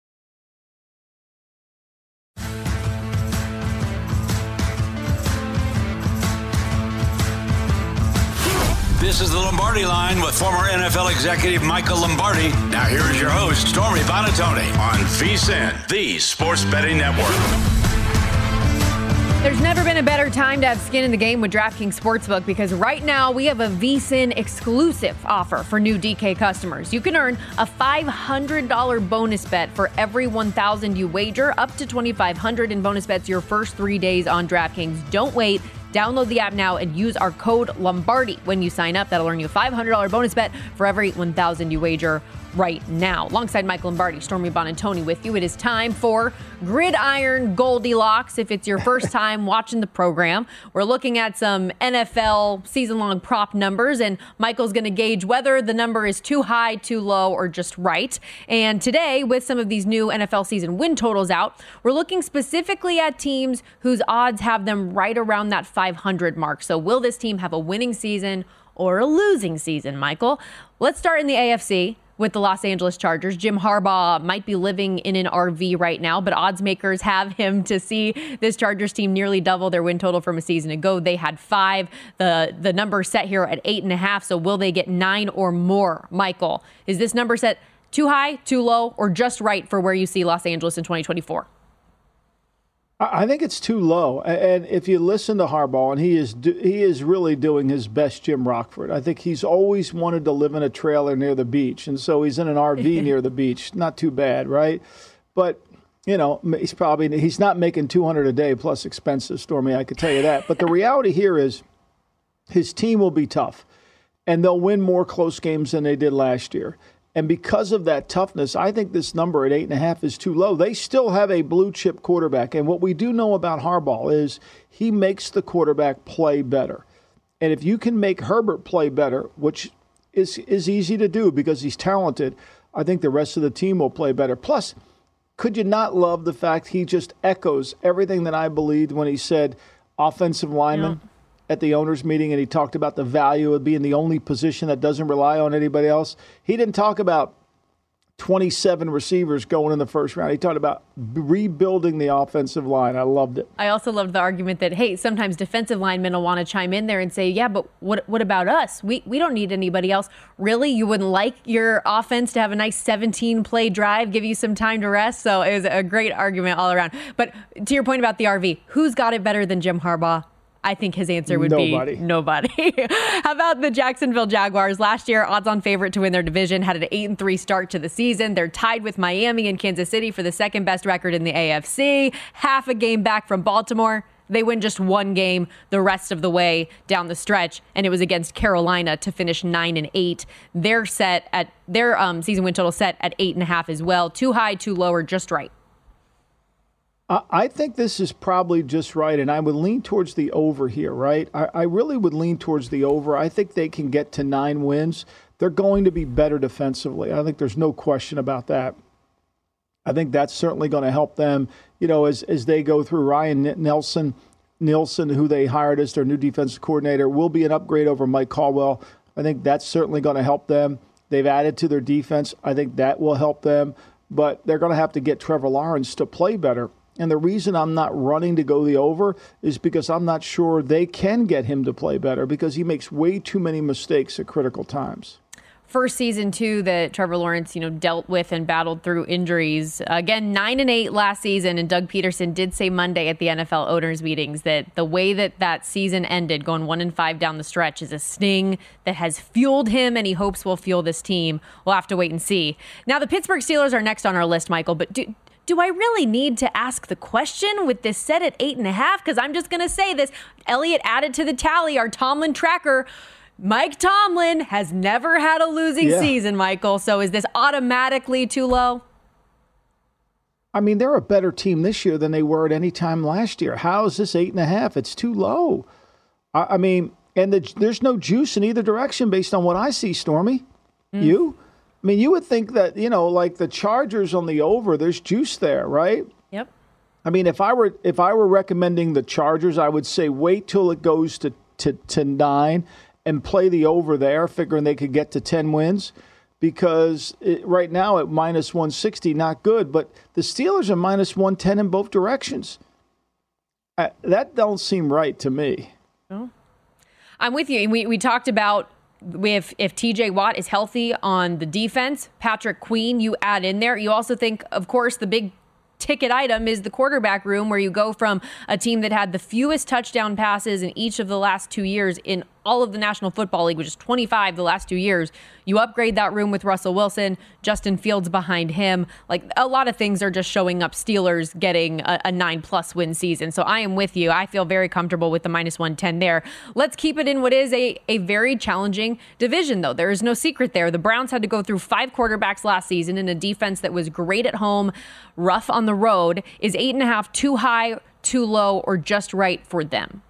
This is the Lombardi Line with former NFL executive Michael Lombardi. Now here is your host, Stormy Buonantony, on VSiN, the Sports Betting Network. There's never been a better time to have skin in the game with DraftKings Sportsbook because right now we have a VSiN exclusive offer for new DK customers. You can earn a $500 bonus bet for every $1,000 you wager, up to $2,500 in bonus bets your first 3 days on DraftKings. Don't wait. Download the app now and use our code Lombardi when you sign up. That'll earn you a $500 bonus bet for every $1,000 you wager right now. Alongside Mike Lombardi, Stormy Buonantony with you. It is time for Gridiron Goldilocks. If it's your first time watching the program, we're looking at some NFL season-long prop numbers, and Michael's going to gauge whether the number is too high, too low, or just right. And today, with some of these new NFL season win totals out, we're looking specifically at teams whose odds have them right around that 500 mark. So will this team have a winning season or a losing season, Michael? Let's start in the AFC with the Los Angeles Chargers. Jim Harbaugh might be living in an RV right now, but odds makers have him to see this Chargers team nearly double their win total from a season ago. They had 5. The number set here at 8.5. So will they get 9 or more? Michael, is this number set too high, too low, or just right for where you see Los Angeles in 2024? I think it's too low. And if you listen to Harbaugh, and he is really doing his best Jim Rockford. I think he's always wanted to live in a trailer near the beach, and so he's in an RV near the beach. Not too bad, right? But, you know, he's not making $200 a day plus expenses, Stormy, I could tell you that. But the reality here is his team will be tough, and they'll win more close games than they did last year. And because of that toughness, I think this number at 8.5 is too low. They still have a blue-chip quarterback. And what we do know about Harbaugh is he makes the quarterback play better. And if you can make Herbert play better, which is easy to do because he's talented, I think the rest of the team will play better. Plus, could you not love the fact he just echoes everything that I believed when he said offensive lineman at the owners' meeting, and he talked about the value of being the only position that doesn't rely on anybody else. He didn't talk about 27 receivers going in the first round. He talked about rebuilding the offensive line. I loved it. I also loved the argument that, hey, sometimes defensive linemen will want to chime in there and say, yeah, but what about us? We don't need anybody else. Really? You wouldn't like your offense to have a nice 17-play drive, give you some time to rest? So it was a great argument all around. But to your point about the RV, who's got it better than Jim Harbaugh? I think his answer would be nobody. How about the Jacksonville Jaguars? Last year, odds-on favorite to win their division, had an 8-3 start to the season. They're tied with Miami and Kansas City for the second-best record in the AFC. Half a game back from Baltimore. They win just one game the rest of the way down the stretch, and it was against Carolina to finish 9-8. Their season win total set at 8.5 as well. Too high, too low, or just right? I think this is probably just right, and I would lean towards the over here, right? I really would lean towards the over. I think they can get to 9 wins. They're going to be better defensively. I think there's no question about that. I think that's certainly going to help them, you know, as they go through. Ryan Nielsen, who they hired as their new defensive coordinator, will be an upgrade over Mike Caldwell. I think that's certainly going to help them. They've added to their defense. I think that will help them. But they're going to have to get Trevor Lawrence to play better. And the reason I'm not running to go the over is because I'm not sure they can get him to play better because he makes way too many mistakes at critical times. First season, too, that Trevor Lawrence, dealt with and battled through injuries. Again, 9-8 last season, and Doug Peterson did say Monday at the NFL owners meetings that the way that season ended, going 1-5 down the stretch, is a sting that has fueled him, and he hopes will fuel this team. We'll have to wait and see. Now, the Pittsburgh Steelers are next on our list, Michael, but do I really need to ask the question with this set at 8.5? Because I'm just going to say this. Elliott added to the tally, our Tomlin tracker. Mike Tomlin has never had a losing season, Michael. So is this automatically too low? I mean, they're a better team this year than they were at any time last year. How is this 8.5? It's too low. I mean, and there's no juice in either direction based on what I see, Stormy. You? I mean, you would think that, like the Chargers on the over, there's juice there, right? Yep. I mean, if I were recommending the Chargers, I would say wait till it goes to 9 and play the over there, figuring they could get to 10 wins. Because right now at minus 160, not good. But the Steelers are minus 110 in both directions. That don't seem right to me. Oh. I'm with you. We talked about if TJ Watt is healthy on the defense, Patrick Queen, you add in there. You also think, of course, the big ticket item is the quarterback room, where you go from a team that had the fewest touchdown passes in each of the last 2 years in all of the National Football League, which is 25 the last 2 years. You upgrade that room with Russell Wilson, Justin Fields behind him. Like, a lot of things are just showing up. Steelers getting a 9+ win season. So I am with you. I feel very comfortable with the -110 there. Let's keep it in what is a very challenging division, though. There is no secret there. The Browns had to go through 5 quarterbacks last season in a defense that was great at home, rough on the road. Is 8.5 too high, too low, or just right for them?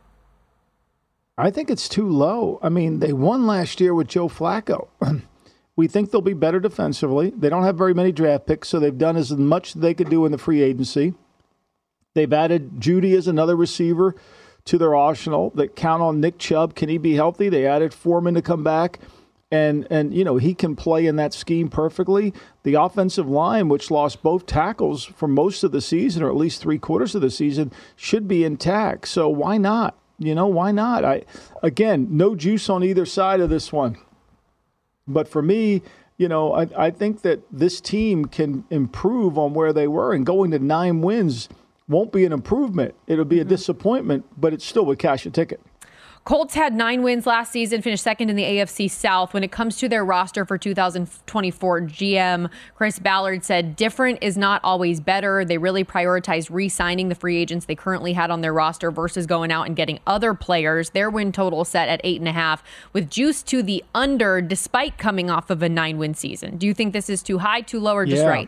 I think it's too low. I mean, they won last year with Joe Flacco. We think they'll be better defensively. They don't have very many draft picks, so they've done as much as they could do in the free agency. They've added Judy as another receiver to their arsenal. They count on Nick Chubb. Can he be healthy? They added Foreman to come back, and you know, he can play in that scheme perfectly. The offensive line, which lost both tackles for most of the season, or at least 3/4 of the season, should be intact. So why not? You know, why not? Again, no juice on either side of this one. But for me, you know, I think that this team can improve on where they were, and going to 9 wins won't be an improvement. It'll be a disappointment, but it still would cash a ticket. Colts had 9 wins last season, finished second in the AFC South. When it comes to their roster for 2024, GM Chris Ballard said different is not always better. They really prioritized re-signing the free agents they currently had on their roster versus going out and getting other players. Their win total set at 8.5, with juice to the under despite coming off of a 9-win season. Do you think this is too high, too low, or just right?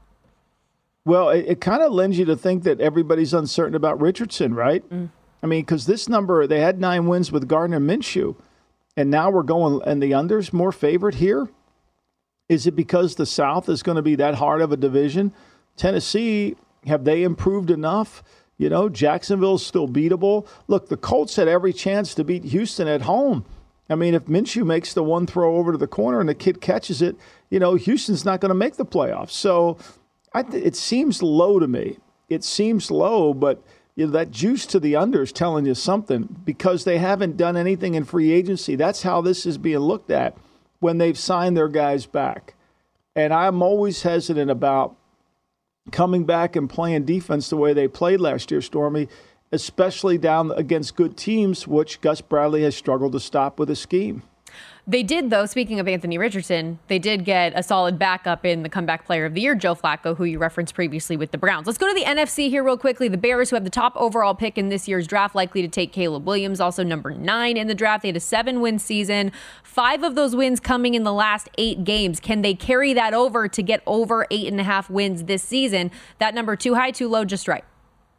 Well, it kind of lends you to think that everybody's uncertain about Richardson, right? I mean, because this number, they had 9 wins with Gardner Minshew, and now we're going, and the under's more favored here? Is it because the South is going to be that hard of a division? Tennessee, have they improved enough? You know, Jacksonville's still beatable. Look, the Colts had every chance to beat Houston at home. I mean, if Minshew makes the one throw over to the corner and the kid catches it, you know, Houston's not going to make the playoffs. So it seems low to me. It seems low, but you know, that juice to the under is telling you something, because they haven't done anything in free agency. That's how this is being looked at when they've signed their guys back. And I'm always hesitant about coming back and playing defense the way they played last year, Stormy, especially down against good teams, which Gus Bradley has struggled to stop with a scheme. They did, though, speaking of Anthony Richardson, they did get a solid backup in the comeback player of the year, Joe Flacco, who you referenced previously with the Browns. Let's go to the NFC here real quickly. The Bears, who have the top overall pick in this year's draft, likely to take Caleb Williams, also number 9 in the draft. They had a 7-win season, 5 of those wins coming in the last 8 games. Can they carry that over to get over 8.5 wins this season? That number too high, too low, just right?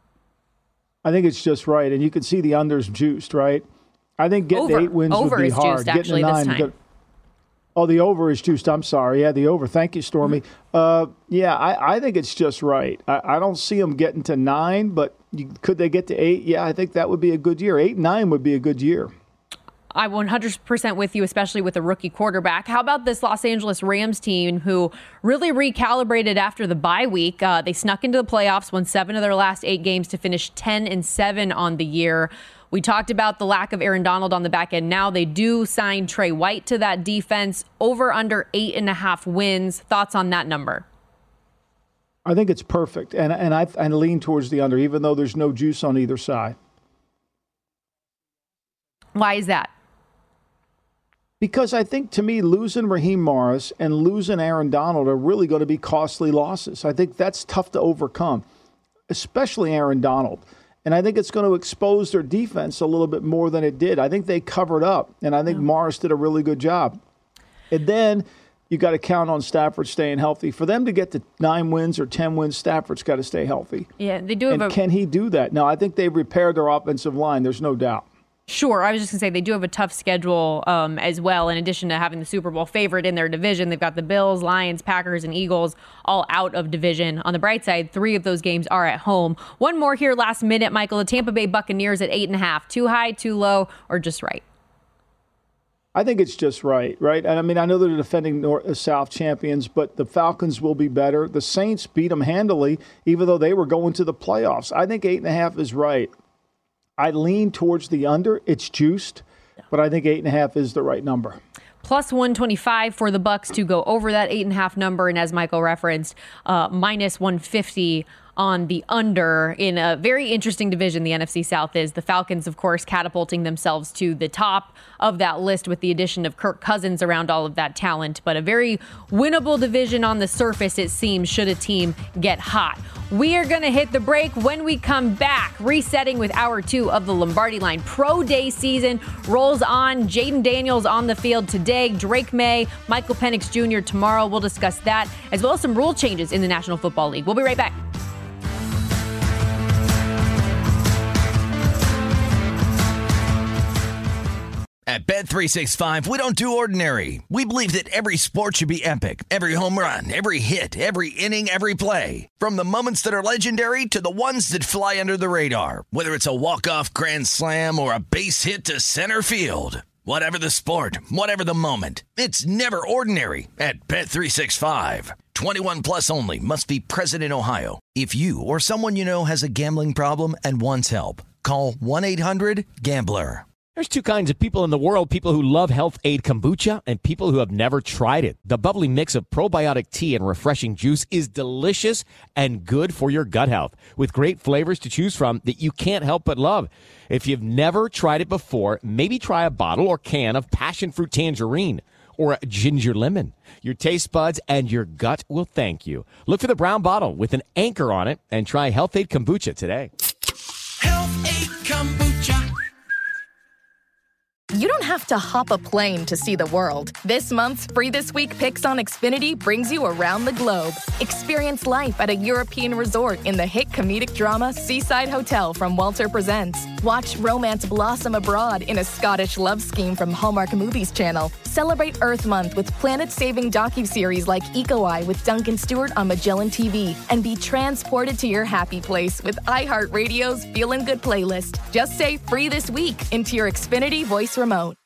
I think it's just right, and you can see the under's juiced, right? I think getting to 8 wins would be hard. Juiced, actually, getting to 9. The over is juiced. I'm sorry. Yeah, the over. Thank you, Stormy. I think it's just right. I don't see them getting to 9, but could they get to 8? Yeah, I think that would be a good year. 8-9 would be a good year. I'm 100% with you, especially with a rookie quarterback. How about this Los Angeles Rams team, who really recalibrated after the bye week? They snuck into the playoffs, won 7 of their last 8 games to finish 10-7 on the year. We talked about the lack of Aaron Donald on the back end. Now they do sign Trey White to that defense. Over under 8.5 wins. Thoughts on that number? I think it's perfect, and I lean towards the under, even though there's no juice on either side. Why is that? Because I think, to me, losing Raheem Morris and losing Aaron Donald are really going to be costly losses. I think that's tough to overcome, especially Aaron Donald. And I think it's going to expose their defense a little bit more than it did. I think they covered up, and I think Morris did a really good job. And then you got to count on Stafford staying healthy. For them to get to 9 wins or 10 wins, Stafford's got to stay healthy. Yeah, they do. Can he do that? No, I think they've repaired their offensive line. There's no doubt. Sure. I was just going to say they do have a tough schedule as well. In addition to having the Super Bowl favorite in their division, they've got the Bills, Lions, Packers, and Eagles all out of division. On the bright side, 3 of those games are at home. One more here last minute, Michael. The Tampa Bay Buccaneers at 8.5. Too high, too low, or just right? I think it's just right? And I mean, I know they're defending South champions, but the Falcons will be better. The Saints beat them handily, even though they were going to the playoffs. I think 8.5 is right. I lean towards the under. It's juiced, but I think 8.5 is the right number. Plus 125 for the Bucs to go over that 8.5 number, and as Michael referenced, minus 150 on the under in a very interesting division the NFC South is. The Falcons, of course, catapulting themselves to the top of that list with the addition of Kirk Cousins around all of that talent. But a very winnable division on the surface, it seems, should a team get hot. We are going to hit the break. When we come back, resetting with hour 2 of the Lombardi Line. Pro Day season rolls on. Jaden Daniels on the field today. Drake May, Michael Penix Jr. tomorrow. We'll discuss that, as well as some rule changes in the National Football League. We'll be right back. At Bet365, we don't do ordinary. We believe that every sport should be epic. Every home run, every hit, every inning, every play. From the moments that are legendary to the ones that fly under the radar. Whether it's a walk-off grand slam or a base hit to center field. Whatever the sport, whatever the moment. It's never ordinary at Bet365. 21 plus only. Must be present in Ohio. If you or someone you know has a gambling problem and wants help, call 1-800-GAMBLER. There's two kinds of people in the world, people who love Health Aid Kombucha and people who have never tried it. The bubbly mix of probiotic tea and refreshing juice is delicious and good for your gut health, with great flavors to choose from that you can't help but love. If you've never tried it before, maybe try a bottle or can of passion fruit tangerine or a ginger lemon. Your taste buds and your gut will thank you. Look for the brown bottle with an anchor on it and try Health Aid Kombucha today. Health Aid Kombucha. You don't have to hop a plane to see the world. This month's Free This Week Picks on Xfinity brings you around the globe. Experience life at a European resort in the hit comedic drama Seaside Hotel from Walter Presents. Watch romance blossom abroad in a Scottish love scheme from Hallmark Movies Channel. Celebrate Earth Month with planet-saving docuseries like Eco Eye with Duncan Stewart on Magellan TV. And be transported to your happy place with iHeartRadio's Feelin' Good playlist. Just say Free This Week into your Xfinity voice remote.